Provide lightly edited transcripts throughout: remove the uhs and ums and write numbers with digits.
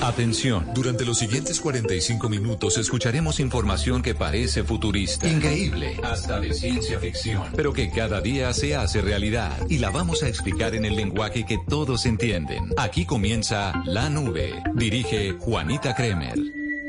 Atención, durante los siguientes 45 minutos escucharemos información que parece futurista, increíble, hasta de ciencia ficción, pero que cada día se hace realidad y la vamos a explicar en el lenguaje que todos entienden. Aquí comienza La Nube. Dirige Juanita Kremer.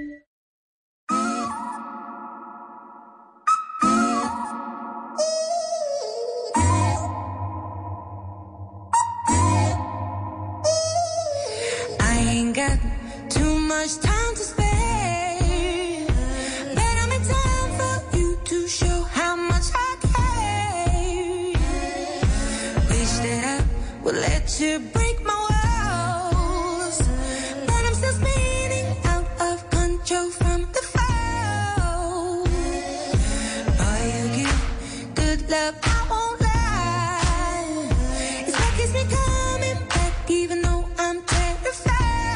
Time to spare, but I'm in time for you to show how much I care. Wish that I would let you break my walls, but I'm still spinning out of control from the fall. Boy, you give good love, I won't lie. It's what keeps me coming back, even though I'm terrified.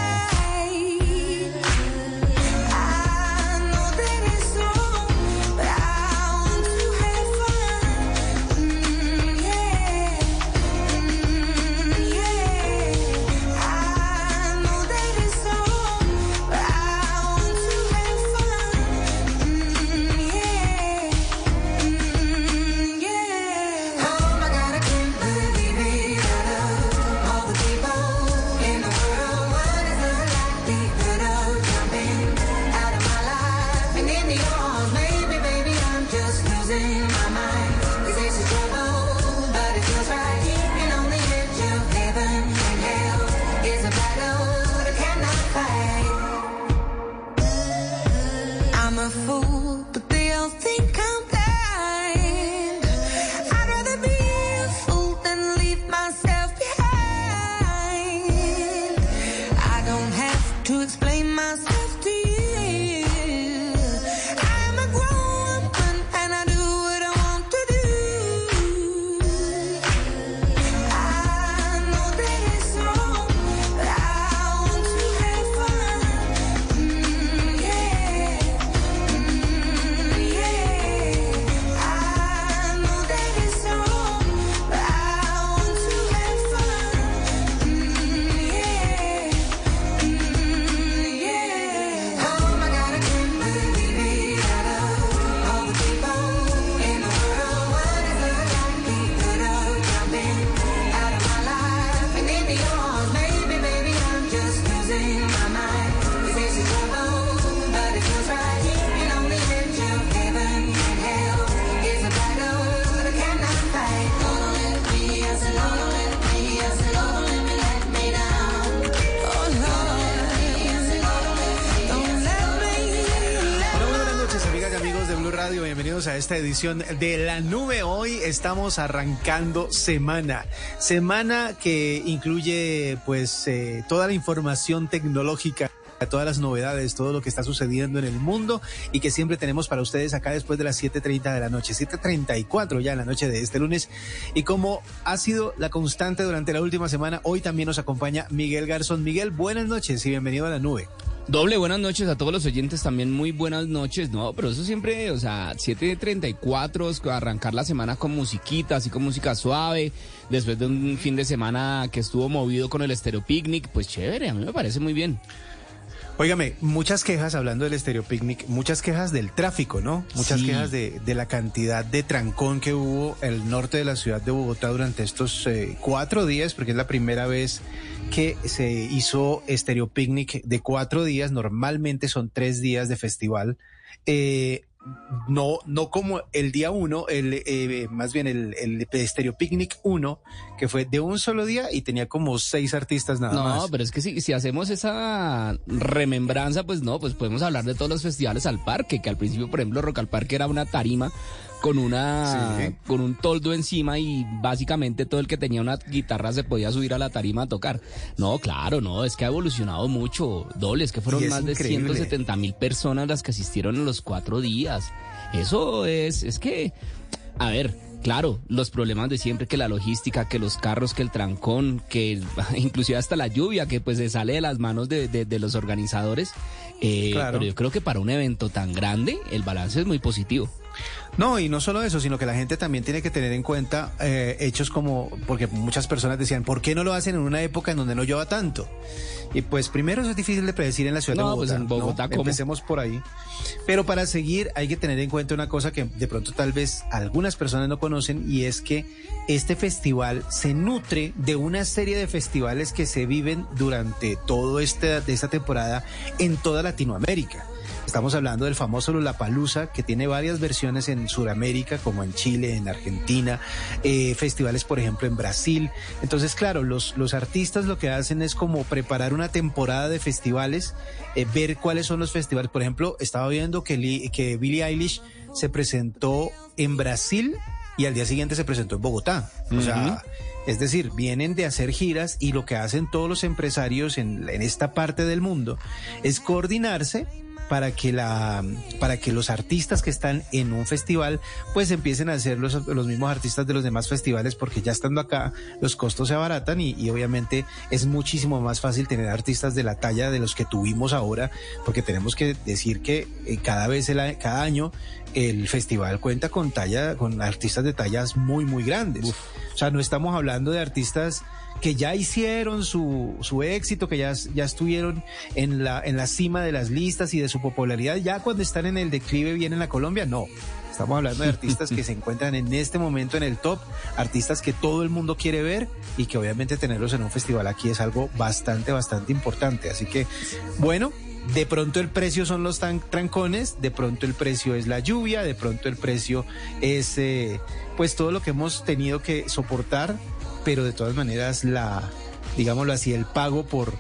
A esta edición de La Nube. Hoy estamos arrancando semana que incluye pues toda la información tecnológica, todas las novedades, todo lo que está sucediendo en el mundo y que siempre tenemos para ustedes acá después de las 7:30 de la noche, 7:34 ya en la noche de este lunes. Y como ha sido la constante durante la última semana, hoy también nos acompaña Miguel Garzón. Miguel, buenas noches y bienvenido a La Nube. Doble, buenas noches a todos los oyentes, también muy buenas noches, no, pero eso siempre, o sea, 7:34, arrancar la semana con musiquita, así con música suave, después de un fin de semana que estuvo movido con el Estéreo Picnic, pues chévere, a mí me parece muy bien. Óigame, muchas quejas hablando del Estéreo Picnic, muchas quejas del tráfico, ¿no? Muchas sí. Quejas de la cantidad de trancón que hubo en el norte de la ciudad de Bogotá durante estos 4 días, porque es la primera vez que se hizo Estéreo Picnic de 4 días, normalmente son 3 días de festival. No como el día 1, más bien el Estéreo Picnic 1, que fue de un solo día y tenía como 6 artistas nada más. No, pero es que si hacemos esa remembranza, pues no, pues podemos hablar de todos los festivales al parque, que al principio, por ejemplo, Rock al Parque era una tarima con un toldo encima y básicamente todo el que tenía una guitarra se podía subir a la tarima a tocar. No, claro, no, es que ha evolucionado mucho, Doble, es que fueron más de 170,000 personas las que asistieron en los 4 días. Eso es que, a ver, claro, los problemas de siempre, que la logística, que los carros, que el trancón, que inclusive hasta la lluvia, que pues se sale de las manos de los organizadores. Claro. Pero yo creo que para un evento tan grande, el balance es muy positivo. No, y no solo eso, sino que la gente también tiene que tener en cuenta hechos como, porque muchas personas decían, ¿por qué no lo hacen en una época en donde no llueva tanto? Y pues primero eso es difícil de predecir en la ciudad de Bogotá. Pues en Bogotá, ¿cómo? Empecemos por ahí. Pero para seguir hay que tener en cuenta una cosa que de pronto tal vez algunas personas no conocen, y es que este festival se nutre de una serie de festivales que se viven durante toda esta temporada en toda Latinoamérica. Estamos hablando del famoso Lollapalooza, que tiene varias versiones en Sudamérica, como en Chile, en Argentina, festivales, por ejemplo, en Brasil. Entonces, claro, los artistas lo que hacen es como preparar una temporada de festivales, ver cuáles son los festivales. Por ejemplo, estaba viendo que Billie Eilish se presentó en Brasil y al día siguiente se presentó en Bogotá. O sea, es decir, vienen de hacer giras, y lo que hacen todos los empresarios en esta parte del mundo es coordinarse para que los artistas que están en un festival pues empiecen a ser los mismos artistas de los demás festivales, porque ya estando acá los costos se abaratan y obviamente es muchísimo más fácil tener artistas de la talla de los que tuvimos ahora, porque tenemos que decir que cada año el festival cuenta con artistas de tallas muy, muy grandes. Uf. O sea, no estamos hablando de artistas que ya hicieron su éxito, que ya estuvieron en la cima de las listas y de su popularidad, ya cuando están en el declive vienen a Colombia. No, estamos hablando de artistas que se encuentran en este momento en el top, artistas que todo el mundo quiere ver, y que obviamente tenerlos en un festival aquí es algo bastante, bastante importante. Así que, bueno, de pronto el precio son los trancones, de pronto el precio es la lluvia, de pronto el precio es pues todo lo que hemos tenido que soportar, pero de todas maneras digámoslo así, el pago por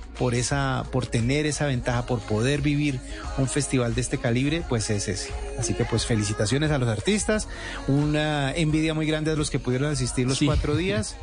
tener esa ventaja, por poder vivir un festival de este calibre, pues es ese. Así que pues felicitaciones a los artistas, una envidia muy grande a los que pudieron asistir los 4 días.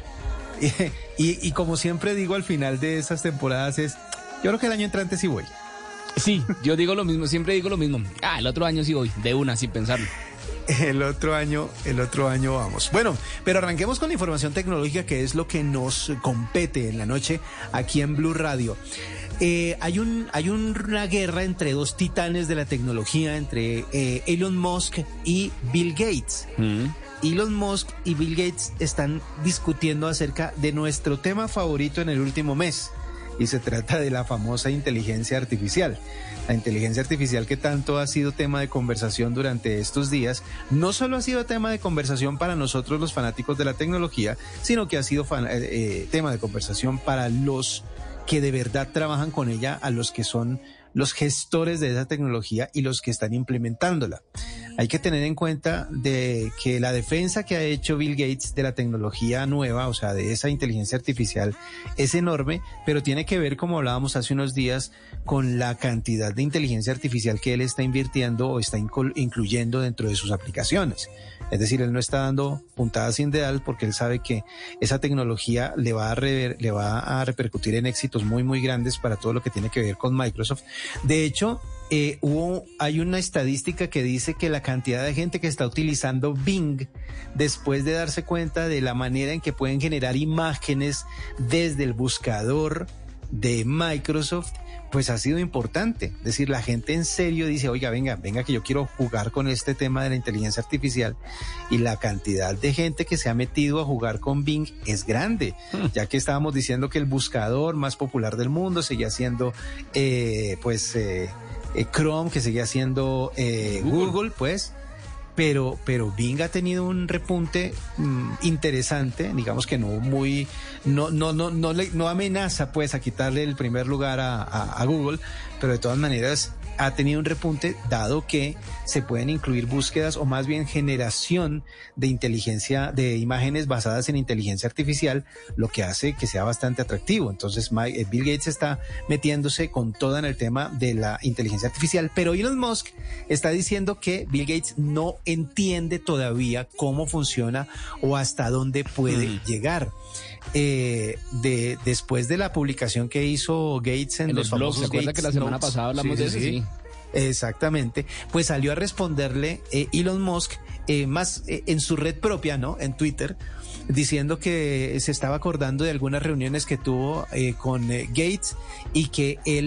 Y como siempre digo al final de esas temporadas yo creo que el año entrante sí voy. Sí, yo digo lo mismo, siempre digo lo mismo. El otro año sí voy, de una, sin pensarlo. El otro año vamos. Bueno, pero arranquemos con la información tecnológica, que es lo que nos compete en la noche aquí en Blue Radio. Hay una guerra entre dos titanes de la tecnología, entre Elon Musk y Bill Gates. Elon Musk y Bill Gates están discutiendo acerca de nuestro tema favorito en el último mes. Y se trata de la famosa inteligencia artificial. La inteligencia artificial, que tanto ha sido tema de conversación durante estos días, no solo ha sido tema de conversación para nosotros los fanáticos de la tecnología, sino que ha sido tema de conversación para los que de verdad trabajan con ella, a los que son los gestores de esa tecnología y los que están implementándola. Hay que tener en cuenta de que la defensa que ha hecho Bill Gates de la tecnología nueva, o sea, de esa inteligencia artificial, es enorme, pero tiene que ver, como hablábamos hace unos días, con la cantidad de inteligencia artificial que él está invirtiendo o está incluyendo dentro de sus aplicaciones. Es decir, él no está dando puntadas sin dedal, porque él sabe que esa tecnología le va a repercutir en éxitos muy, muy grandes para todo lo que tiene que ver con Microsoft. De hecho, hay una estadística que dice que la cantidad de gente que está utilizando Bing, después de darse cuenta de la manera en que pueden generar imágenes desde el buscador de Microsoft, pues ha sido importante. Es decir, la gente en serio dice, oiga, venga, que yo quiero jugar con este tema de la inteligencia artificial, y la cantidad de gente que se ha metido a jugar con Bing es grande, ya que estábamos diciendo que el buscador más popular del mundo seguía siendo Chrome, que seguía siendo Google, pues, pero Bing ha tenido un repunte interesante, digamos que no amenaza pues a quitarle el primer lugar a Google, pero de todas maneras ha tenido un repunte, dado que se pueden incluir búsquedas, o más bien generación de imágenes basadas en inteligencia artificial, lo que hace que sea bastante atractivo. Entonces Bill Gates está metiéndose con todo en el tema de la inteligencia artificial, pero Elon Musk está diciendo que Bill Gates no entiende todavía cómo funciona o hasta dónde puede llegar. Después de la publicación que hizo Gates en los famosos Gates Notes, ¿se acuerda que la semana pasada hablamos de eso? Sí. Exactamente, pues salió a responderle Elon Musk en su red propia, ¿no? En Twitter, diciendo que se estaba acordando de algunas reuniones que tuvo con Gates, y que él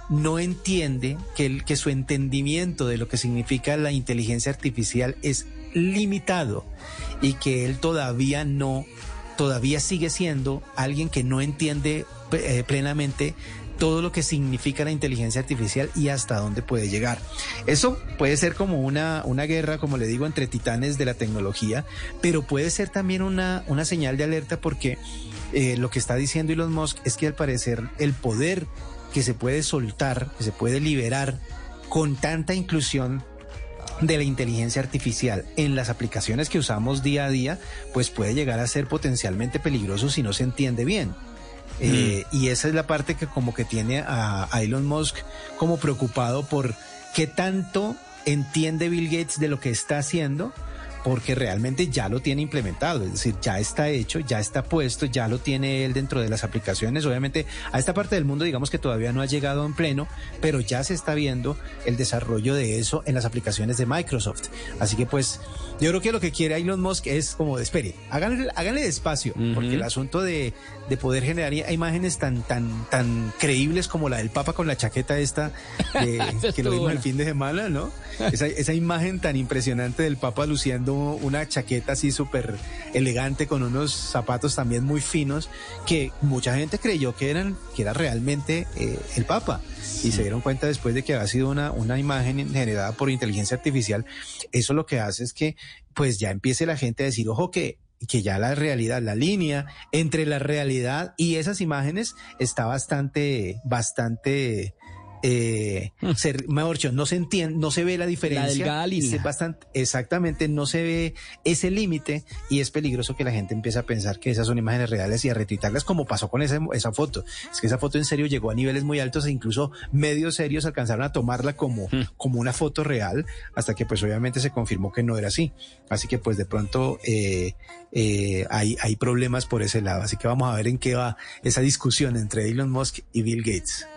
no entiende que su entendimiento de lo que significa la inteligencia artificial es limitado y que él todavía sigue siendo alguien que no entiende plenamente todo lo que significa la inteligencia artificial y hasta dónde puede llegar. Eso puede ser como una guerra, como le digo, entre titanes de la tecnología, pero puede ser también una señal de alerta porque lo que está diciendo Elon Musk es que al parecer el poder que se puede soltar, que se puede liberar con tanta inclusión de la inteligencia artificial en las aplicaciones que usamos día a día, pues puede llegar a ser potencialmente peligroso si no se entiende bien. Y esa es la parte que como que tiene a Elon Musk como preocupado por qué tanto entiende Bill Gates de lo que está haciendo, porque realmente ya lo tiene implementado, es decir, ya está hecho, ya está puesto, ya lo tiene él dentro de las aplicaciones. Obviamente a esta parte del mundo digamos que todavía no ha llegado en pleno, pero ya se está viendo el desarrollo de eso en las aplicaciones de Microsoft. Así que pues yo creo que lo que quiere Elon Musk es como, espere, háganle despacio, porque el asunto de poder generar imágenes tan creíbles como la del Papa con la chaqueta esta, que lo vimos el fin de semana, ¿no? Esa imagen tan impresionante del Papa luciendo una chaqueta así súper elegante con unos zapatos también muy finos, que mucha gente creyó que era realmente el Papa, y se dieron cuenta después de que había sido una imagen generada por inteligencia artificial. Eso lo que hace es que pues ya empiece la gente a decir, ojo, que ya la realidad, la línea entre la realidad y esas imágenes está bastante mejor dicho, no se entiende, no se ve la diferencia. La delgada línea. Exactamente, no se ve ese límite y es peligroso que la gente empiece a pensar que esas son imágenes reales y a retuitarlas, como pasó con esa foto. Es que esa foto en serio llegó a niveles muy altos e incluso medios serios alcanzaron a tomarla como una foto real, hasta que pues obviamente se confirmó que no era así. Así que pues de pronto hay problemas por ese lado. Así que vamos a ver en qué va esa discusión entre Elon Musk y Bill Gates.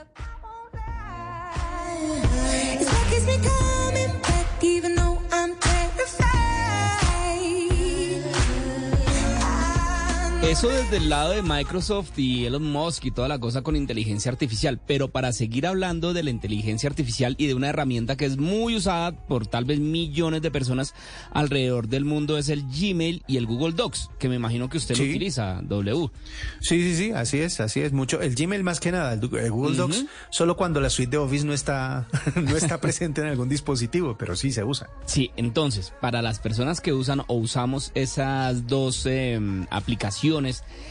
Eso desde el lado de Microsoft y Elon Musk y toda la cosa con inteligencia artificial, pero para seguir hablando de la inteligencia artificial y de una herramienta que es muy usada por tal vez millones de personas alrededor del mundo, es el Gmail y el Google Docs, que me imagino que usted lo utiliza, W. Sí, así es mucho. El Gmail más que nada, el Google Docs, solo cuando la suite de Office no está presente en algún dispositivo, pero sí se usa. Sí, entonces, para las personas que usan o usamos esas dos aplicaciones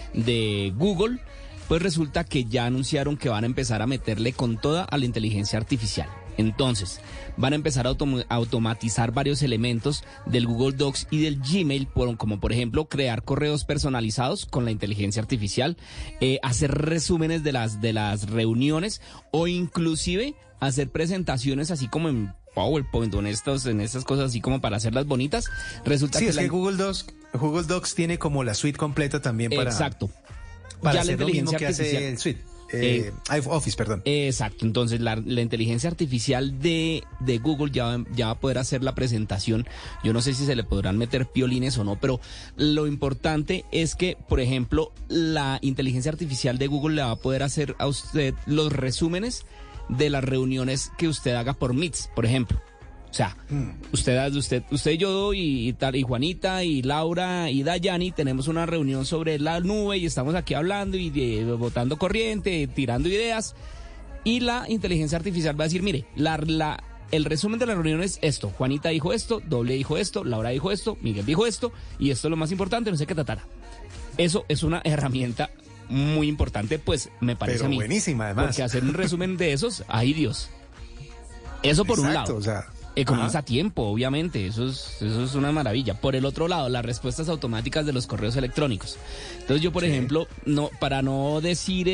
de Google, pues resulta que ya anunciaron que van a empezar a meterle con toda a la inteligencia artificial. Entonces, van a empezar a automatizar varios elementos del Google Docs y del Gmail, como por ejemplo crear correos personalizados con la inteligencia artificial, hacer resúmenes de las reuniones o inclusive hacer presentaciones así como en PowerPoint o en estas cosas así como para hacerlas bonitas. Resulta que Google Docs tiene como la suite completa también para... Exacto. Para hacer lo mismo que hace el suite. Office, perdón. Exacto, entonces la inteligencia artificial de Google ya va a poder hacer la presentación. Yo no sé si se le podrán meter piolines o no, pero lo importante es que, por ejemplo, la inteligencia artificial de Google le va a poder hacer a usted los resúmenes de las reuniones que usted haga por Meets, por ejemplo. O sea, usted y yo y Juanita y Laura y Dayani tenemos una reunión sobre la nube y estamos aquí hablando y botando corriente, tirando ideas, y la inteligencia artificial va a decir, mire, el resumen de la reunión es esto: Juanita dijo esto, Doble dijo esto, Laura dijo esto, Miguel dijo esto, y esto es lo más importante, no sé qué tratara. Eso es una herramienta muy importante, pues me parece a mí. Pero buenísima, además. Porque hacer un resumen de esos, ¡ay Dios! Eso por un lado. O sea, economiza tiempo, obviamente, eso es una maravilla. Por el otro lado, las respuestas automáticas de los correos electrónicos. Entonces yo, por ejemplo, para no decir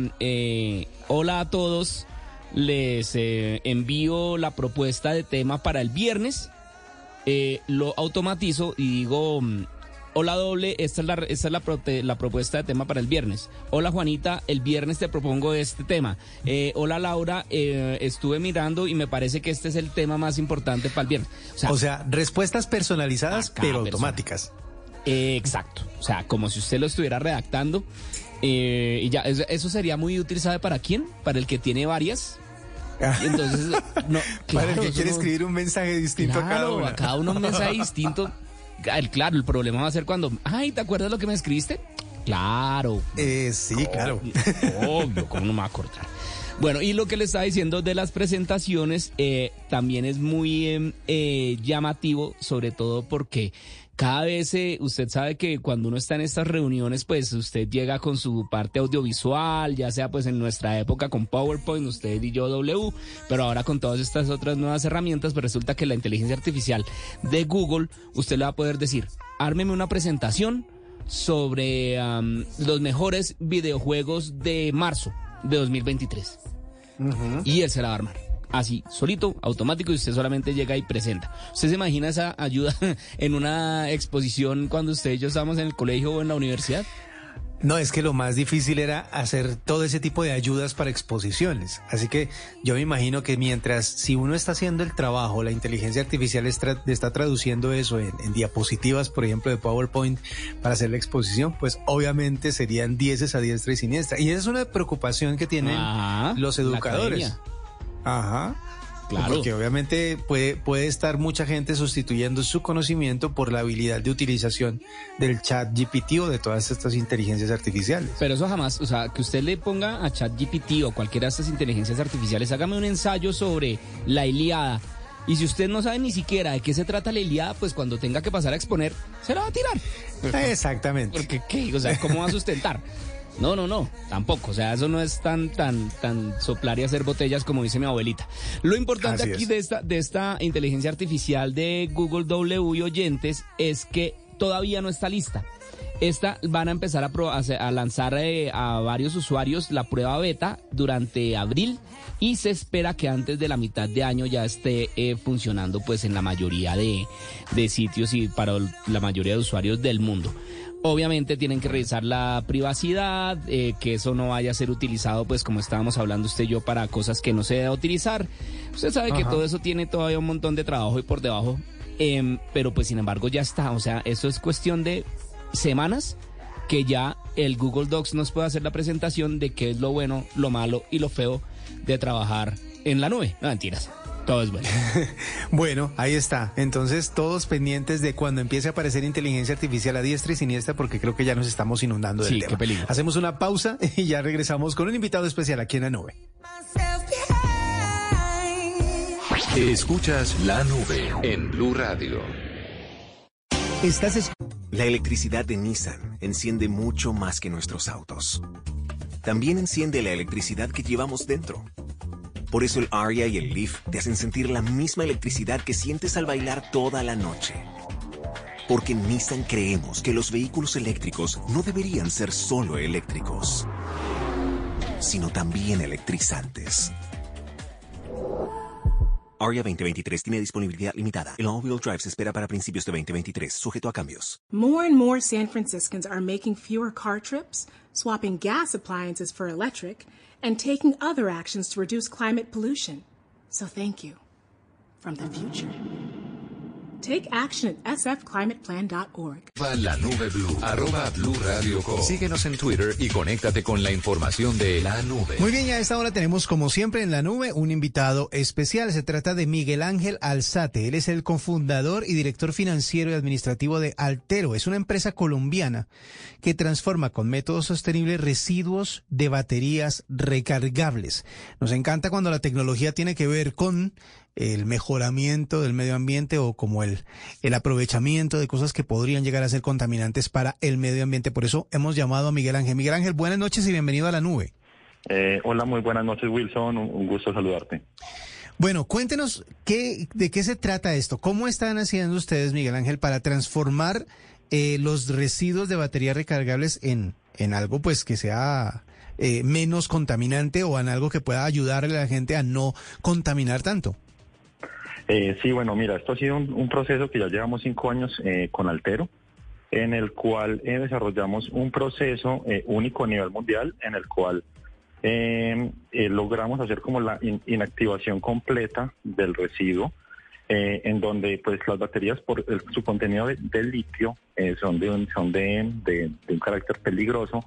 hola a todos, les envío la propuesta de tema para el viernes, lo automatizo y digo... Hola Doble, esta es la propuesta de tema para el viernes. Hola Juanita, el viernes te propongo este tema. Hola Laura, estuve mirando y me parece que este es el tema más importante para el viernes. O sea, respuestas personalizadas, pero automáticas. Exacto. O sea, como si usted lo estuviera redactando. Y ya, eso sería muy útil, ¿sabe para quién? Para el que tiene varias. Y entonces, no, Para el que quiere no, escribir un mensaje distinto claro, a cada uno. un mensaje distinto. Claro, el problema va a ser cuando, ay, ¿te acuerdas lo que me escribiste? Claro. Sí, claro. Obvio, ¿cómo no me va a acordar? Bueno, y lo que le estaba diciendo de las presentaciones también es muy llamativo, sobre todo porque cada vez usted sabe que cuando uno está en estas reuniones, pues usted llega con su parte audiovisual, ya sea pues en nuestra época con PowerPoint, usted y yo W, pero ahora con todas estas otras nuevas herramientas, pues resulta que la inteligencia artificial de Google, usted le va a poder decir, ármeme una presentación sobre los mejores videojuegos de marzo de 2023. Uh-huh. Y él se la va a armar. Así, solito, automático, y usted solamente llega y presenta. ¿Usted se imagina esa ayuda en una exposición cuando usted y yo estábamos en el colegio o en la universidad? No, es que lo más difícil era hacer todo ese tipo de ayudas para exposiciones. Así que yo me imagino que mientras, si uno está haciendo el trabajo, la inteligencia artificial está traduciendo eso en diapositivas, por ejemplo, de PowerPoint para hacer la exposición, pues obviamente serían dieces a diestra y siniestra. Y esa es una preocupación que tienen los educadores. Ajá. Claro. Porque obviamente puede estar mucha gente sustituyendo su conocimiento por la habilidad de utilización del ChatGPT o de todas estas inteligencias artificiales. Pero eso jamás, o sea, que usted le ponga a ChatGPT o cualquiera de estas inteligencias artificiales, hágame un ensayo sobre la Ilíada. Y si usted no sabe ni siquiera de qué se trata la Ilíada, pues cuando tenga que pasar a exponer, se la va a tirar. Exactamente. Porque, ¿qué? O sea, ¿cómo va a sustentar? No, tampoco. O sea, eso no es tan soplar y hacer botellas como dice mi abuelita. Lo importante Así aquí es. de esta inteligencia artificial de Google W y oyentes es que todavía no está lista. Esta van a empezar a lanzar a varios usuarios la prueba beta durante abril y se espera que antes de la mitad de año ya esté funcionando pues en la mayoría de sitios y para la mayoría de usuarios del mundo. Obviamente tienen que revisar la privacidad, que eso no vaya a ser utilizado, pues como estábamos hablando usted y yo, para cosas que no se debe utilizar. Usted sabe que todo eso tiene todavía un montón de trabajo y por debajo, pero pues sin embargo ya está. O sea, eso es cuestión de semanas que ya el Google Docs nos puede hacer la presentación de qué es lo bueno, lo malo y lo feo de trabajar en la nube. No, mentiras. Todo es bueno. Bueno, ahí está. Entonces, todos pendientes de cuando empiece a aparecer inteligencia artificial a diestra y siniestra, porque creo que ya nos estamos inundando del tema. Qué peligro. Hacemos una pausa y ya regresamos con un invitado especial aquí en la nube. Escuchas La Nube en Blue Radio. La electricidad de Nissan enciende mucho más que nuestros autos. También enciende la electricidad que llevamos dentro. Por eso el Aria y el Leaf te hacen sentir la misma electricidad que sientes al bailar toda la noche. Porque en Nissan creemos que los vehículos eléctricos no deberían ser solo eléctricos, sino también electrizantes. Aria 2023 tiene disponibilidad limitada. El all-wheel drive se espera para principios de 2023, sujeto a cambios. More and more San Franciscans are making fewer car trips, swapping gas appliances for electric, and taking other actions to reduce climate pollution. So thank you. From the future. Take action at sfclimateplan.org. La Nube Blue, @Blue Radio Co. Síguenos en Twitter y conéctate con la información de La Nube. Muy bien, ya a esta hora tenemos, como siempre en la nube, un invitado especial. Se trata de Miguel Ángel Alzate. Él es el cofundador y director financiero y administrativo de Altero. Es una empresa colombiana que transforma con métodos sostenibles residuos de baterías recargables. Nos encanta cuando la tecnología tiene que ver con el mejoramiento del medio ambiente o como el aprovechamiento de cosas que podrían llegar a ser contaminantes para el medio ambiente. Por eso hemos llamado a Miguel Ángel. Miguel Ángel, buenas noches y bienvenido a La Nube. Hola, muy buenas noches, Wilson. Un gusto saludarte. Bueno, cuéntenos de qué se trata esto. ¿Cómo están haciendo ustedes, Miguel Ángel, para transformar los residuos de baterías recargables en algo pues que sea menos contaminante o en algo que pueda ayudarle a la gente a no contaminar tanto? Sí, bueno, mira, esto ha sido un proceso que ya llevamos 5 años con Altero, en el cual desarrollamos un proceso único a nivel mundial, en el cual logramos hacer como la inactivación completa del residuo, en donde pues las baterías por su contenido de litio son de un carácter peligroso,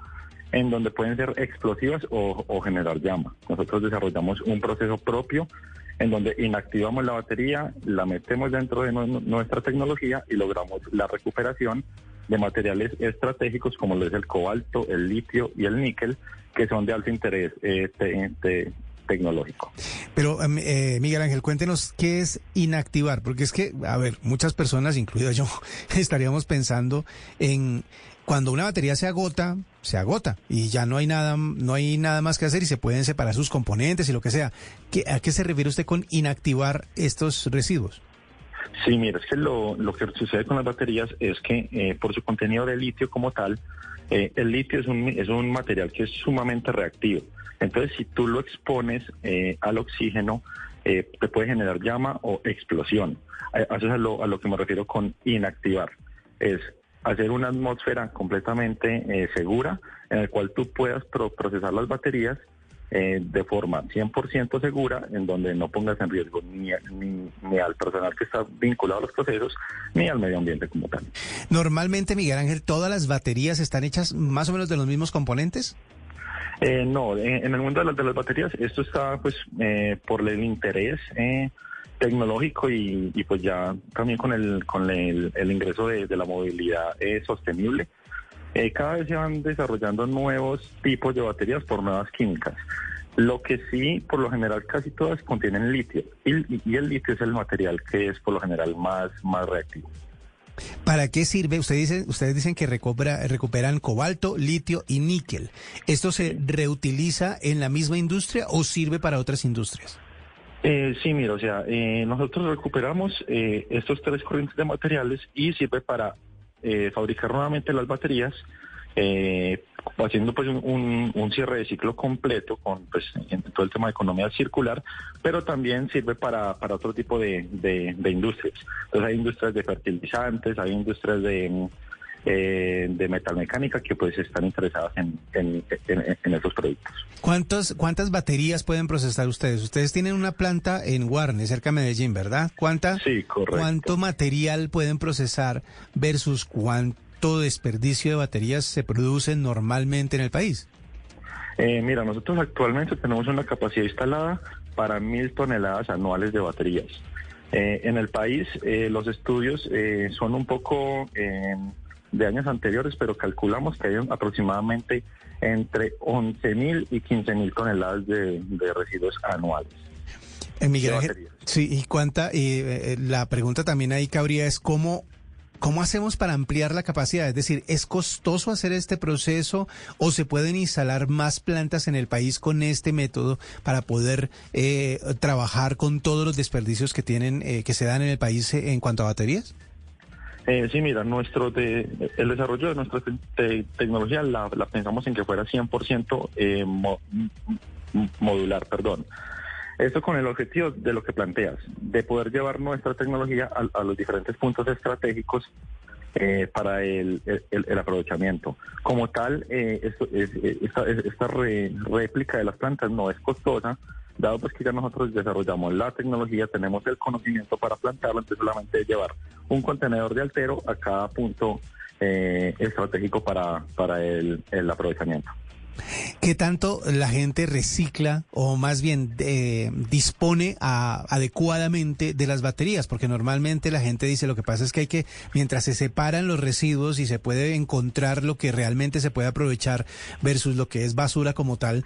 en donde pueden ser explosivas o generar llama. Nosotros desarrollamos un proceso propio en donde inactivamos la batería, la metemos dentro de nuestra tecnología y logramos la recuperación de materiales estratégicos como lo es el cobalto, el litio y el níquel, que son de alto interés tecnológico. Pero, Miguel Ángel, cuéntenos qué es inactivar, porque es que, a ver, muchas personas, incluido yo, estaríamos pensando en cuando una batería se agota y ya no hay nada más que hacer y se pueden separar sus componentes y lo que sea. ¿A qué se refiere usted con inactivar estos residuos? Sí, mira, es que lo que sucede con las baterías es que por su contenido de litio como tal, el litio es un material que es sumamente reactivo. Entonces, si tú lo expones al oxígeno, te puede generar llama o explosión. Eso es a lo que me refiero con inactivar. Es hacer una atmósfera completamente segura en el cual tú puedas procesar las baterías de forma 100% segura, en donde no pongas en riesgo ni al personal que está vinculado a los procesos, ni al medio ambiente como tal. Normalmente, Miguel Ángel, ¿todas las baterías están hechas más o menos de los mismos componentes? No, en el mundo de las baterías esto está pues por el interés tecnológico y pues ya también con el ingreso de la movilidad sostenible. Cada vez se van desarrollando nuevos tipos de baterías por nuevas químicas. Lo que sí, por lo general, casi todas contienen litio. Y el litio es el material que es por lo general más reactivo. ¿Para qué sirve? Ustedes dicen que recuperan cobalto, litio y níquel. ¿Esto se reutiliza en la misma industria o sirve para otras industrias? Sí, mira, o sea, nosotros recuperamos estos tres corrientes de materiales y sirve para fabricar nuevamente las baterías, haciendo pues un cierre de ciclo completo con pues en todo el tema de economía circular, pero también sirve para otro tipo de industrias. Entonces hay industrias de fertilizantes, hay industrias de metalmecánica que pues están interesadas en esos productos. ¿Cuántas baterías pueden procesar ustedes? Ustedes tienen una planta en Guarne, cerca de Medellín, ¿verdad? Sí, correcto. ¿Cuánto material pueden procesar versus cuánto desperdicio de baterías se produce normalmente en el país? Mira, nosotros actualmente tenemos una capacidad instalada para 1.000 toneladas anuales de baterías. En el país los estudios son un poco de años anteriores, pero calculamos que hay aproximadamente entre 11.000 y 15.000 toneladas de residuos anuales. Miguel Ángel, sí, y la pregunta también ahí cabría es ¿cómo hacemos para ampliar la capacidad? Es decir, ¿es costoso hacer este proceso o se pueden instalar más plantas en el país con este método para poder trabajar con todos los desperdicios que se dan en el país en cuanto a baterías? Sí, mira, el desarrollo de nuestra tecnología la pensamos en que fuera 100% modular, perdón. Esto con el objetivo de lo que planteas, de poder llevar nuestra tecnología a los diferentes puntos estratégicos para el aprovechamiento. Como tal, esta réplica de las plantas no es costosa, dado pues que ya nosotros desarrollamos la tecnología, tenemos el conocimiento para plantarlo, entonces solamente es llevar un contenedor de altero a cada punto estratégico para el aprovechamiento. ¿Qué tanto la gente recicla o más bien dispone adecuadamente de las baterías? Porque normalmente la gente dice lo que pasa es que mientras se separan los residuos y se puede encontrar lo que realmente se puede aprovechar versus lo que es basura como tal,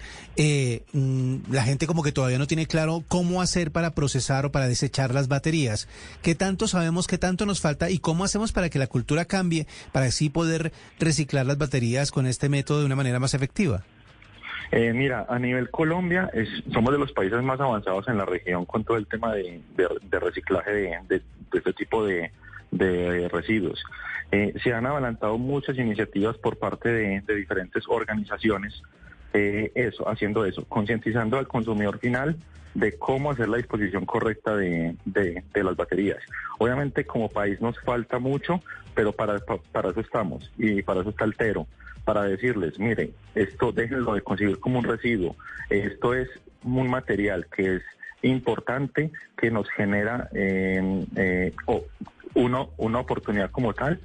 la gente como que todavía no tiene claro cómo hacer para procesar o para desechar las baterías. ¿Qué tanto sabemos, qué tanto nos falta y cómo hacemos para que la cultura cambie, para así poder reciclar las baterías con este método de una manera más efectiva? Mira, a nivel Colombia somos de los países más avanzados en la región con todo el tema de reciclaje de este tipo de residuos. Se han adelantado muchas iniciativas por parte de diferentes organizaciones haciendo eso, concientizando al consumidor final de cómo hacer la disposición correcta de las baterías. Obviamente como país nos falta mucho, pero para eso estamos y para eso está Altero. Para decirles, mire, esto déjenlo de conseguir como un residuo, esto es un material que es importante, que nos genera una oportunidad como tal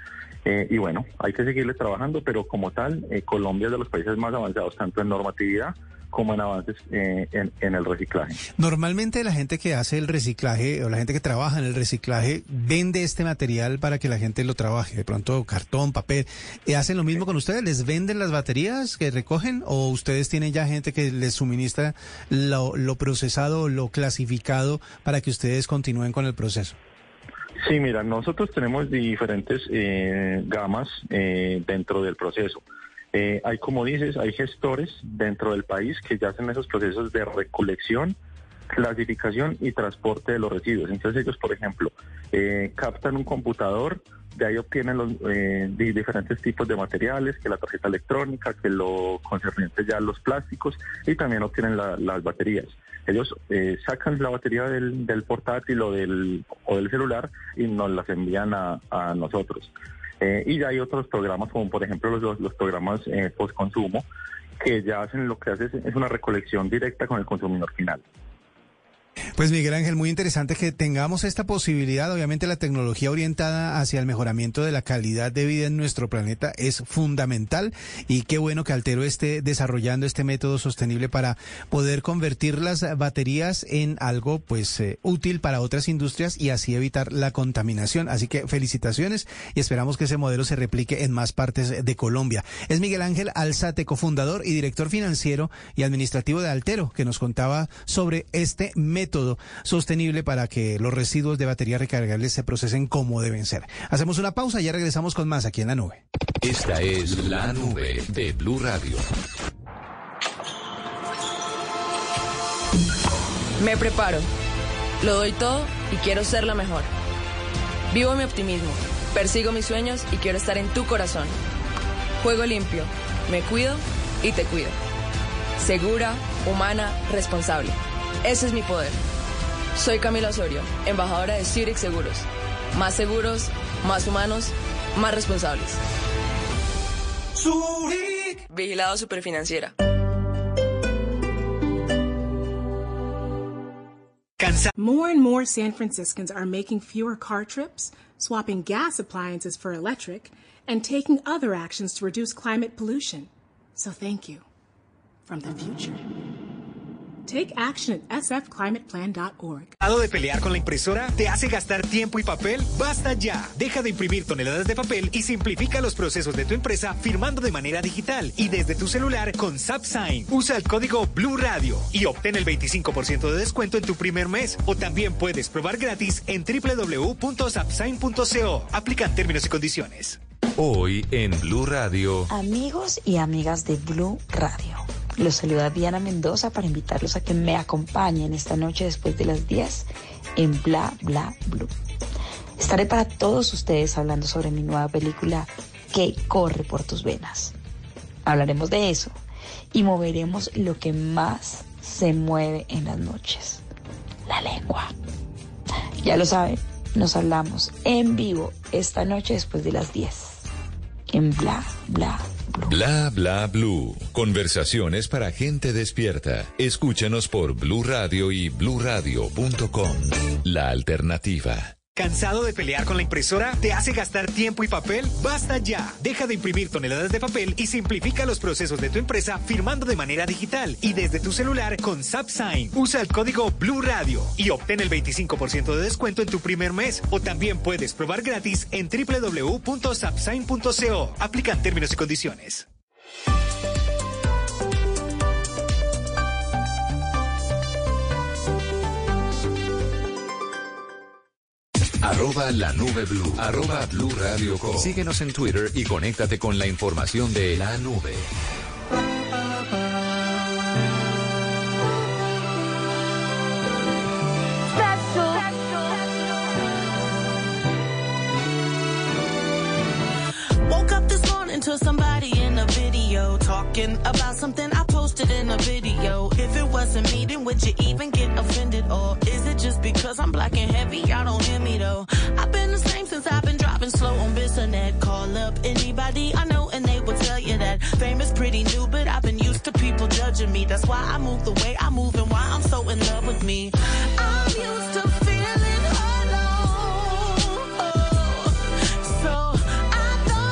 Y bueno, hay que seguirle trabajando, pero como tal, Colombia es de los países más avanzados, tanto en normatividad como en avances en el reciclaje. Normalmente la gente que hace el reciclaje o la gente que trabaja en el reciclaje vende este material para que la gente lo trabaje, de pronto cartón, papel. ¿Hacen lo mismo con ustedes? ¿Les venden las baterías que recogen o ustedes tienen ya gente que les suministra lo procesado, lo clasificado para que ustedes continúen con el proceso? Sí, mira, nosotros tenemos diferentes gamas dentro del proceso. Hay, como dices, hay gestores dentro del país que ya hacen esos procesos de recolección, clasificación y transporte de los residuos. Entonces ellos, por ejemplo, captan un computador, de ahí obtienen los diferentes tipos de materiales, que la tarjeta electrónica, que lo concerniente ya a los plásticos, y también obtienen las baterías. Ellos sacan la batería del portátil o del celular y nos las envían a nosotros. Y ya hay otros programas, como por ejemplo los programas post-consumo, que ya hacen lo que hace es una recolección directa con el consumidor final. Pues Miguel Ángel, muy interesante que tengamos esta posibilidad. Obviamente la tecnología orientada hacia el mejoramiento de la calidad de vida en nuestro planeta es fundamental y qué bueno que Altero esté desarrollando este método sostenible para poder convertir las baterías en algo pues útil para otras industrias y así evitar la contaminación. Así que felicitaciones y esperamos que ese modelo se replique en más partes de Colombia. Es Miguel Ángel Alzate, cofundador y director financiero y administrativo de Altero, que nos contaba sobre este método sostenible para que los residuos de baterías recargables se procesen como deben ser. Hacemos una pausa y ya regresamos con más aquí en La Nube. Esta es La Nube de Blue Radio. Me preparo, lo doy todo y quiero ser la mejor. Vivo mi optimismo, persigo mis sueños y quiero estar en tu corazón. Juego limpio, me cuido y te cuido. Segura, humana, responsable. Ese es mi poder. Soy Camila Osorio, embajadora de Zurich Seguros. Más seguros, más humanos, más responsables. Zurich. Vigilado Superfinanciera. More and more San Franciscans are making fewer car trips, swapping gas appliances for electric, and taking other actions to reduce climate pollution. So thank you. From the future. Take action at sfclimateplan.org. ¿Lado de pelear con la impresora te hace gastar tiempo y papel? ¡Basta ya! Deja de imprimir toneladas de papel y simplifica los procesos de tu empresa firmando de manera digital y desde tu celular con SabSign. Usa el código Blue Radio y obtén el 25% de descuento en tu primer mes. O también puedes probar gratis en www.sabsign.co. Aplican términos y condiciones. Hoy en Blue Radio. Amigos y amigas de Blue Radio. Los saluda Diana Mendoza para invitarlos a que me acompañen esta noche después de las 10 en Bla Bla Blue. Estaré para todos ustedes hablando sobre mi nueva película Que corre por tus venas. Hablaremos de eso y moveremos lo que más se mueve en las noches, la lengua. Ya lo saben, nos hablamos en vivo esta noche después de las 10 en Bla Bla Blue. Bla Bla Blue. Conversaciones para gente despierta. Escúchanos por Blue Radio y bluradio.com. La alternativa. ¿Cansado de pelear con la impresora? ¿Te hace gastar tiempo y papel? ¡Basta ya! Deja de imprimir toneladas de papel y simplifica los procesos de tu empresa firmando de manera digital y desde tu celular con SabSign. Usa el código Blue Radio y obtén el 25% de descuento en tu primer mes. O también puedes probar gratis en www.sabsign.co. Aplican términos y condiciones. @La Nube Blue, @Blue Radio Co. Síguenos en Twitter y conéctate con la información de La Nube. Woke up this morning to somebody in a video talking about something I posted in a video. If it wasn't me, then would you even get offended? Or is it just because I'm black and heavy? Y'all don't hear me though. I've been the same since I've been driving slow on Bissonnet. Call up anybody I know and they will tell you that fame is pretty new, but I've been used to people judging me. That's why I move the way I move and why I'm so in love with me. I'm used to feeling alone. So I thought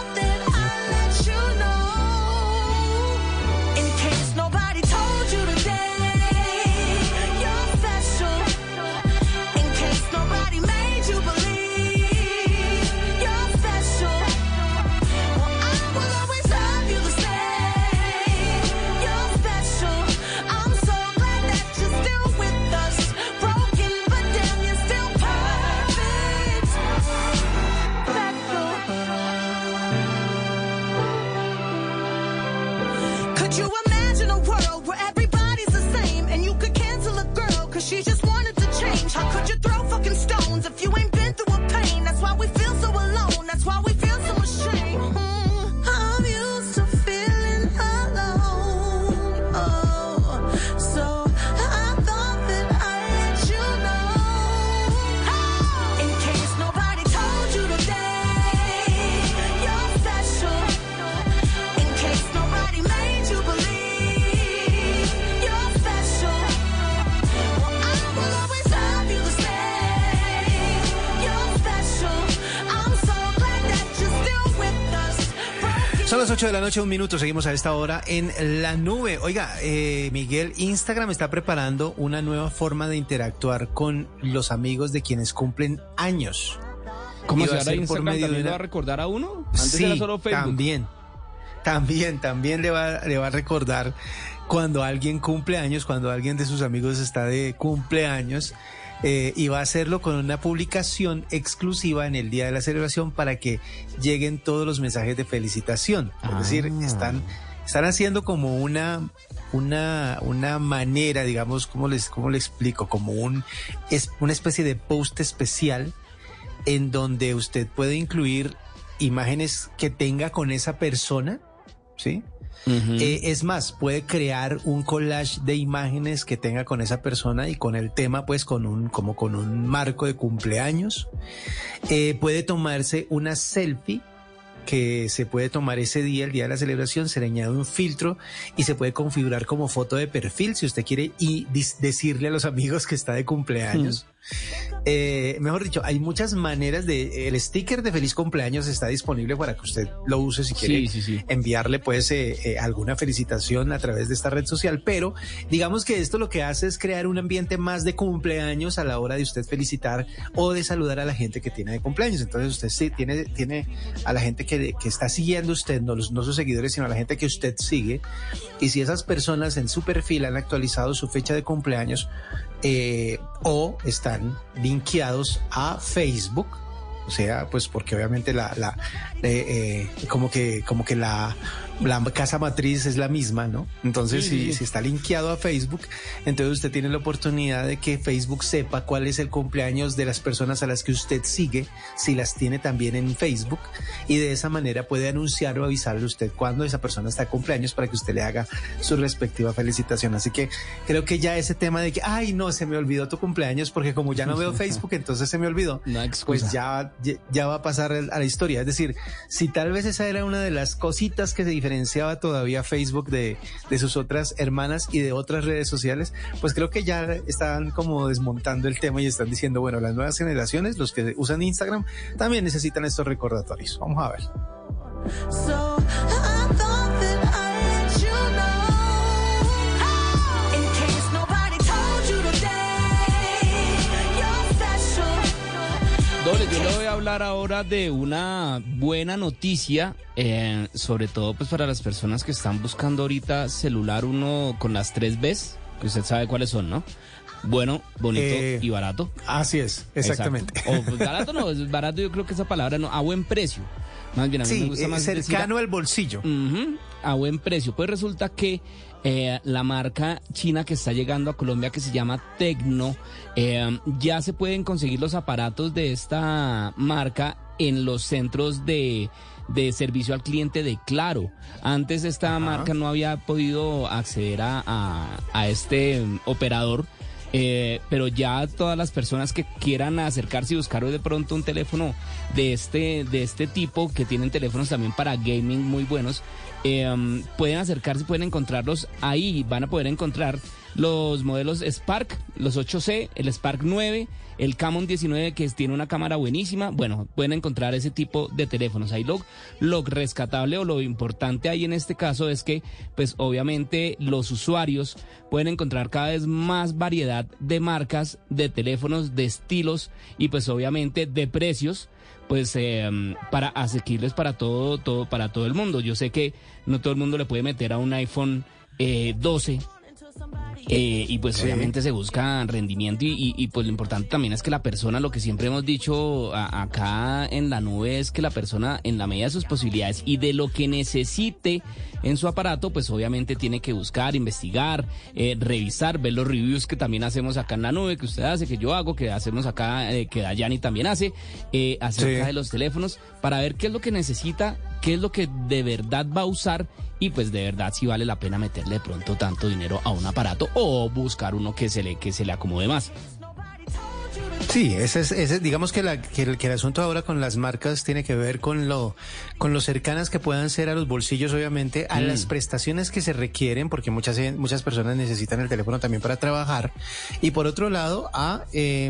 How could you throw fucking stones if you ain't been through a pain? That's why we feel so alone. That's why we feel so ashamed. I'm used to feeling alone. Oh, so I thought that I'd let you know. In case nobody told you today, you're special. In case nobody made you believe you're special. Well, I will always love you the same. You're special. I'm so glad that you're still with us. Son las 8 de la noche, 1 minuto, seguimos a esta hora en La Nube. Oiga, Miguel, Instagram está preparando una nueva forma de interactuar con los amigos de quienes cumplen años. ¿Cómo Y se va a ahora ser por Instagram medio de también una- lo va a recordar a uno? Antes Sí, era solo Facebook. también le va a recordar cuando alguien cumple años, cuando alguien de sus amigos está de cumpleaños, y va a hacerlo con una publicación exclusiva en el día de la celebración para que lleguen todos los mensajes de felicitación. Es decir, están haciendo como una manera, digamos, ¿cómo le explico? Como una especie de post especial en donde usted puede incluir imágenes que tenga con esa persona, ¿sí? Es más, puede crear un collage de imágenes que tenga con esa persona y con el tema, pues, con un marco de cumpleaños. Puede tomarse una selfie que se puede tomar ese día, el día de la celebración, se le añade un filtro y se puede configurar como foto de perfil si usted quiere y decirle a los amigos que está de cumpleaños. Mejor dicho, hay muchas maneras el sticker de feliz cumpleaños está disponible para que usted lo use si quiere enviarle pues alguna felicitación a través de esta red social, pero digamos que esto lo que hace es crear un ambiente más de cumpleaños a la hora de usted felicitar o de saludar a la gente que tiene de cumpleaños. Entonces usted sí tiene a la gente que está siguiendo usted, no sus seguidores, sino a la gente que usted sigue, y si esas personas en su perfil han actualizado su fecha de cumpleaños, o están linkeados a Facebook, o sea, pues porque obviamente como que la casa matriz es la misma, ¿no? Entonces, si está linkeado a Facebook, entonces usted tiene la oportunidad de que Facebook sepa cuál es el cumpleaños de las personas a las que usted sigue, si las tiene también en Facebook, y de esa manera puede anunciar o avisarle a usted cuando esa persona está de cumpleaños para que usted le haga su respectiva felicitación. Así que creo que ya ese tema de que, ay, no, se me olvidó tu cumpleaños porque como ya no veo Facebook, entonces se me olvidó, pues ya va a pasar a la historia. Es decir, si tal vez esa era una de las cositas que se diferenciaba todavía Facebook de sus otras hermanas y de otras redes sociales, pues creo que ya están como desmontando el tema y están diciendo, bueno, las nuevas generaciones, los que usan Instagram, también necesitan estos recordatorios. Vamos a ver. So I thought that I'd let you know. In case nobody told you today, you're special. Doble, yo le voy a hablar ahora de una buena noticia, sobre todo pues para las personas que están buscando ahorita celular uno con las 3 Bs, que usted sabe cuáles son, ¿no? Bueno, bonito y barato. Así es, exactamente. O pues, barato no, es barato, yo creo que esa palabra no, a buen precio. Más bien, a mí me gusta más cercano al bolsillo. A buen precio. Pues resulta que la marca china que está llegando a Colombia, que se llama Tecno, ya se pueden conseguir los aparatos de esta marca en los centros de servicio al cliente de Claro. Antes esta marca no había podido acceder a este operador. Pero ya todas las personas que quieran acercarse y buscar de pronto un teléfono de este tipo, que tienen teléfonos también para gaming muy buenos, pueden acercarse, pueden encontrarlos ahí. Van a poder encontrar los modelos Spark, los 8C, el Spark 9, el Camon 19, que tiene una cámara buenísima. Bueno, pueden encontrar ese tipo de teléfonos. Ahí lo rescatable o lo importante ahí en este caso es que, pues obviamente los usuarios pueden encontrar cada vez más variedad de marcas, de teléfonos, de estilos y pues obviamente de precios, pues para asequibles para todo el mundo. Yo sé que no todo el mundo le puede meter a un iPhone 12 Y pues obviamente se busca rendimiento y pues lo importante también es que la persona, lo que siempre hemos dicho acá en la nube, es que la persona en la medida de sus posibilidades y de lo que necesite en su aparato, pues obviamente tiene que buscar, investigar, revisar, ver los reviews que también hacemos acá en la nube, que usted hace, que yo hago, que hacemos acá, que Dayani también hace, acerca de los teléfonos, para ver qué es lo que necesita, qué es lo que de verdad va a usar y pues de verdad si vale la pena meterle de pronto tanto dinero a un aparato o buscar uno que se le acomode más. Sí, ese digamos que el asunto ahora con las marcas tiene que ver con lo cercanas que puedan ser a los bolsillos, obviamente, a las prestaciones que se requieren, porque muchas personas necesitan el teléfono también para trabajar, y por otro lado a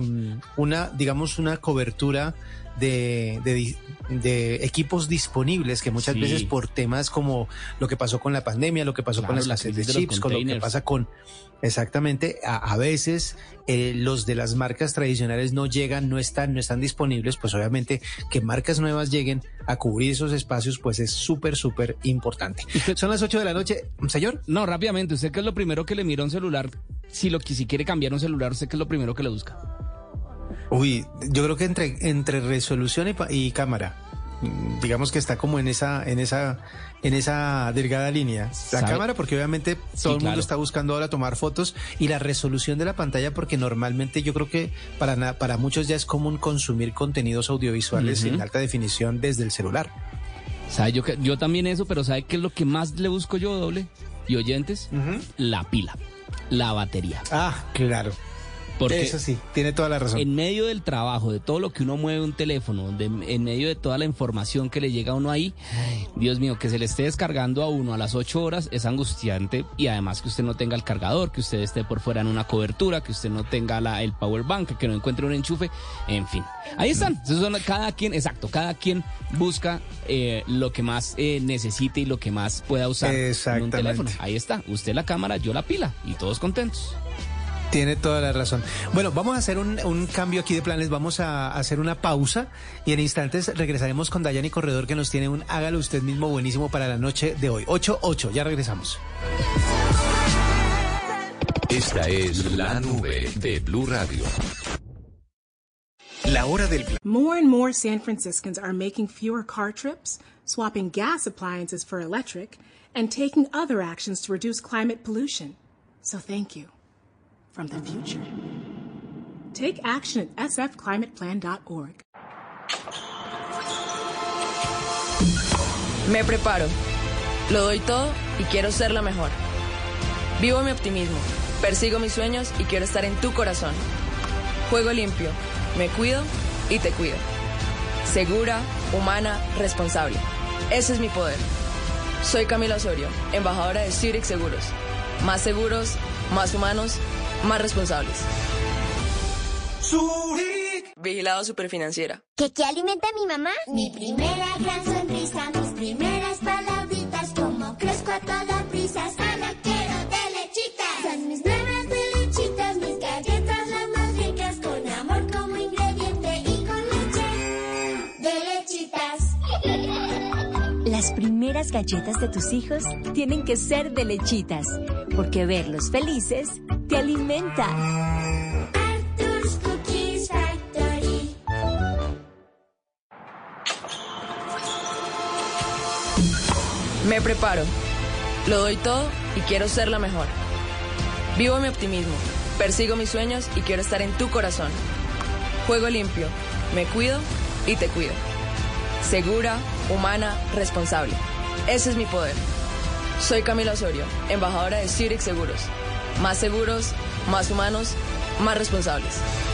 una cobertura de equipos disponibles que muchas veces por temas como lo que pasó con la pandemia, lo que pasó con la escasez de chips, con lo que pasa con exactamente, a veces los de las marcas tradicionales no llegan, no están disponibles, pues obviamente que marcas nuevas lleguen a cubrir esos espacios, pues es súper importante. Son las 8 de la noche, señor. No, rápidamente, ¿usted qué es lo primero que le mira a un celular? Si quiere cambiar un celular, ¿usted qué es lo primero que le busca? Uy, yo creo que entre resolución y cámara, digamos que está como en esa delgada línea. La cámara, porque obviamente todo el mundo está buscando ahora tomar fotos, y la resolución de la pantalla, porque normalmente yo creo que para muchos ya es común consumir contenidos audiovisuales en alta definición desde el celular. ¿Sabe? Yo también eso, pero ¿sabe qué es lo que más le busco yo, doble y oyentes? La pila, la batería. Ah, claro. Porque eso sí, tiene toda la razón. En medio del trabajo, de todo lo que uno mueve un teléfono, en medio de toda la información que le llega a uno ahí, Dios mío, que se le esté descargando a uno a las 8 horas es angustiante, y además que usted no tenga el cargador, que usted esté por fuera en una cobertura, que usted no tenga el power bank, que no encuentre un enchufe, en fin. Ahí están, cada quien busca lo que más necesite y lo que más pueda usar en un teléfono. Ahí está, usted la cámara, yo la pila, y todos contentos. Tiene toda la razón. Bueno, vamos a hacer un cambio aquí de planes, vamos a hacer una pausa y en instantes regresaremos con Dayani Corredor, que nos tiene un hágalo usted mismo buenísimo para la noche de hoy. 8:08, ya regresamos. Esta es La Nube de Blue Radio. La hora del More and more San Franciscans are making fewer car trips, swapping gas appliances for electric, and taking other actions to reduce climate pollution. So thank you. From the future. Take action at sfclimateplan.org. Me preparo, lo doy todo y quiero ser la mejor. Vivo mi optimismo, persigo mis sueños y quiero estar en tu corazón. Juego limpio, me cuido y te cuido. Segura, humana, responsable. Ese es mi poder. Soy Camila Osorio, embajadora de Zurich Seguros. Más seguros, más humanos, más responsables. Zurich. Vigilado Superfinanciera. ¿Qué alimenta a mi mamá? Mi primera gran sonrisa, mis primeras palabritas, como crezco a toda prisa, sana quiero de lechitas. Son mis nuevas de lechitas, mis galletas las más ricas, con amor como ingrediente y con leche de lechitas. Las primeras galletas de tus hijos tienen que ser de lechitas, porque verlos felices te alimenta. Arthur's Cookies Factory. Me preparo, lo doy todo y quiero ser la mejor. Vivo mi optimismo, persigo mis sueños y quiero estar en tu corazón. Juego limpio, me cuido y te cuido. Segura, humana, responsable. Ese es mi poder. Soy Camila Osorio, embajadora de Zurich Seguros. Más seguros, más humanos, más responsables.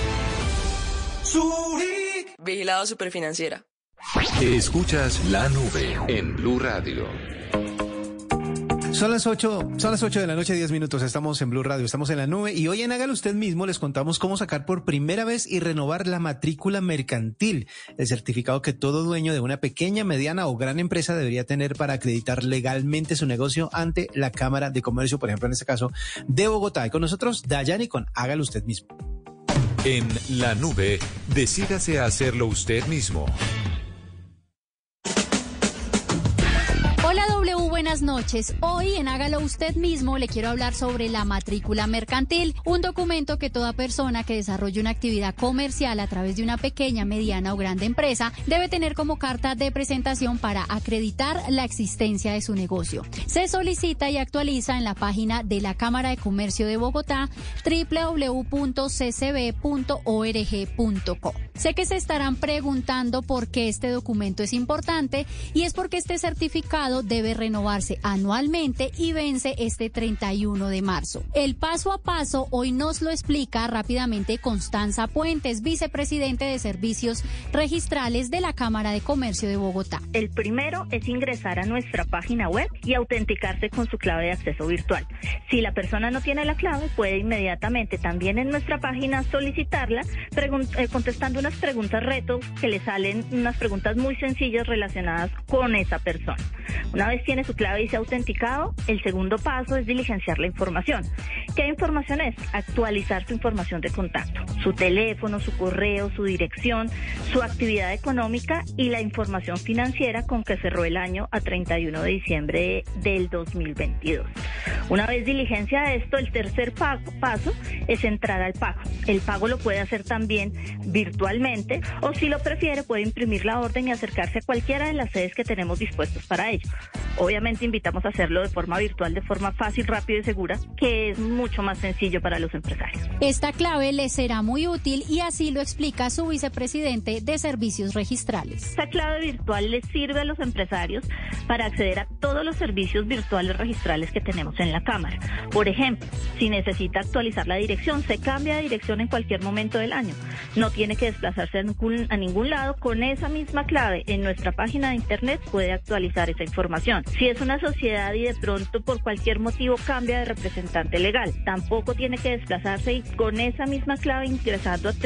Zurich. Vigilado Superfinanciera. Escuchas La Nube en Blue Radio. Son las 8 de la noche, 10 minutos. Estamos en Blue Radio, estamos en La Nube, y hoy en Hágalo Usted Mismo les contamos cómo sacar por primera vez y renovar la matrícula mercantil, el certificado que todo dueño de una pequeña, mediana o gran empresa debería tener para acreditar legalmente su negocio ante la Cámara de Comercio, por ejemplo, en este caso, de Bogotá. Y con nosotros, Dayani con Hágalo Usted Mismo. En La Nube, decídase a hacerlo usted mismo. Hola W, buenas buenas noches. Hoy en Hágalo Usted Mismo le quiero hablar sobre la matrícula mercantil, un documento que toda persona que desarrolle una actividad comercial a través de una pequeña, mediana o grande empresa debe tener como carta de presentación para acreditar la existencia de su negocio. Se solicita y actualiza en la página de la Cámara de Comercio de Bogotá, www.ccb.org.co. Sé que se estarán preguntando por qué este documento es importante, y es porque este certificado debe renovarse anualmente y vence este 31 de marzo. El paso a paso hoy nos lo explica rápidamente Constanza Puentes, vicepresidente de Servicios Registrales de la Cámara de Comercio de Bogotá. El primero es ingresar a nuestra página web y autenticarse con su clave de acceso virtual. Si la persona no tiene la clave, puede inmediatamente también en nuestra página solicitarla, contestando unas preguntas reto que le salen, unas preguntas muy sencillas relacionadas con esa persona. Una vez tiene su clave y se ha autenticado, el segundo paso es diligenciar la información. ¿Qué información es? Actualizar su información de contacto, su teléfono, su correo, su dirección, su actividad económica y la información financiera con que cerró el año a 31 de diciembre del 2022. Una vez diligencia esto, el tercer paso es entrar al pago. El pago lo puede hacer también virtualmente, o si lo prefiere puede imprimir la orden y acercarse a cualquiera de las sedes que tenemos dispuestos para ello. Obviamente invitamos a hacerlo de forma virtual, de forma fácil, rápida y segura, que es mucho más sencillo para los empresarios. Esta clave les será muy útil y así lo explica su vicepresidente de Servicios Registrales. Esta clave virtual les sirve a los empresarios para acceder a todos los servicios virtuales registrales que tenemos en la Cámara. Por ejemplo, si necesita actualizar la dirección, se cambia de dirección en cualquier momento del año. No tiene que desplazarse a ningún lado. Con esa misma clave en nuestra página de internet puede actualizar esa información. Si es una sociedad y de pronto por cualquier motivo cambia de representante legal, tampoco tiene que desplazarse, y con esa misma clave, ingresando a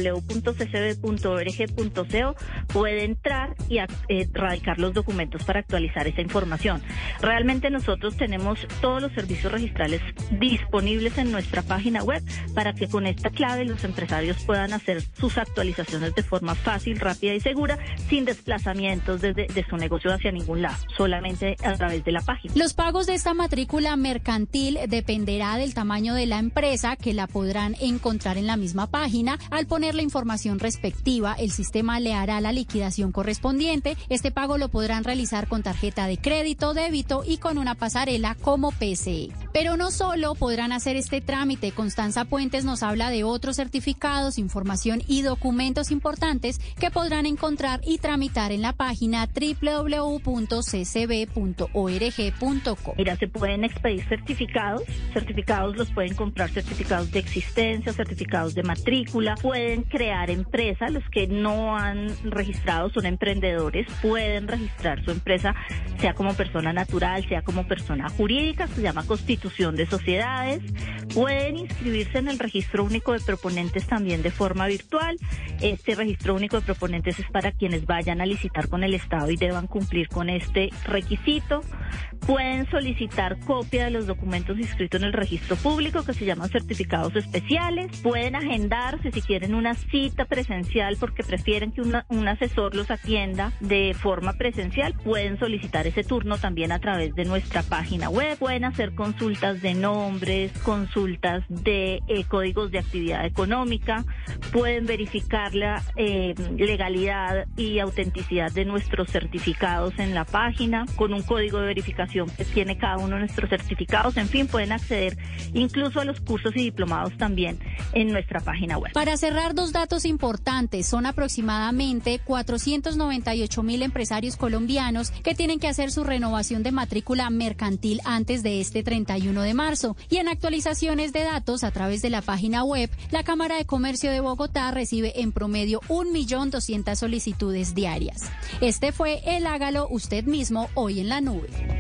www.ccb.org.co, puede entrar y radicar los documentos para actualizar esa información. Realmente nosotros tenemos todos los servicios registrales disponibles en nuestra página web para que con esta clave los empresarios puedan hacer sus actualizaciones de forma fácil, rápida y segura, sin desplazamientos de su negocio hacia ningún lado, solamente a través de la página. Los pagos de esta matrícula mercantil dependerá del tamaño de la empresa, que la podrán encontrar en la misma página. Al poner la información respectiva, el sistema le hará la liquidación correspondiente. Este pago lo podrán realizar con tarjeta de crédito, débito y con una pasarela como PCE. Pero no solo podrán hacer este trámite. Constanza Puentes nos habla de otros certificados, información y documentos importantes que podrán encontrar y tramitar en la página www.ccb.org.co. Mira, se pueden expedir certificados los pueden comprar, certificados de existencia, certificados de matrícula, pueden crear empresa. Los que no han registrado, son emprendedores, pueden registrar su empresa, sea como persona natural, sea como persona jurídica, se llama constitución de sociedades. Pueden inscribirse en el registro único de proponentes también de forma virtual. Este registro único de proponentes es para quienes vayan a licitar con el Estado y deban cumplir con este requisito. Pueden solicitar copia de los documentos inscritos en el registro público, que se llaman certificados especiales. Pueden agendarse si quieren una cita presencial porque prefieren que un asesor los atienda de forma presencial. Pueden solicitar ese turno también a través de nuestra página web. Pueden hacer consultas de nombres, consultas de códigos de actividad económica. Pueden verificar la legalidad y autenticidad de nuestros certificados en la página con un código de verificación que tiene cada uno de nuestros certificados. En fin, pueden acceder incluso a los cursos y diplomados también en nuestra página web. Para cerrar, dos datos importantes. Son aproximadamente 498.000 empresarios colombianos que tienen que hacer su renovación de matrícula mercantil antes de este 31 de marzo. Y en actualizaciones de datos a través de la página web, la Cámara de Comercio de Bogotá recibe en promedio 1.200.000 solicitudes diarias. Este fue el Hágalo Usted Mismo hoy en la nube.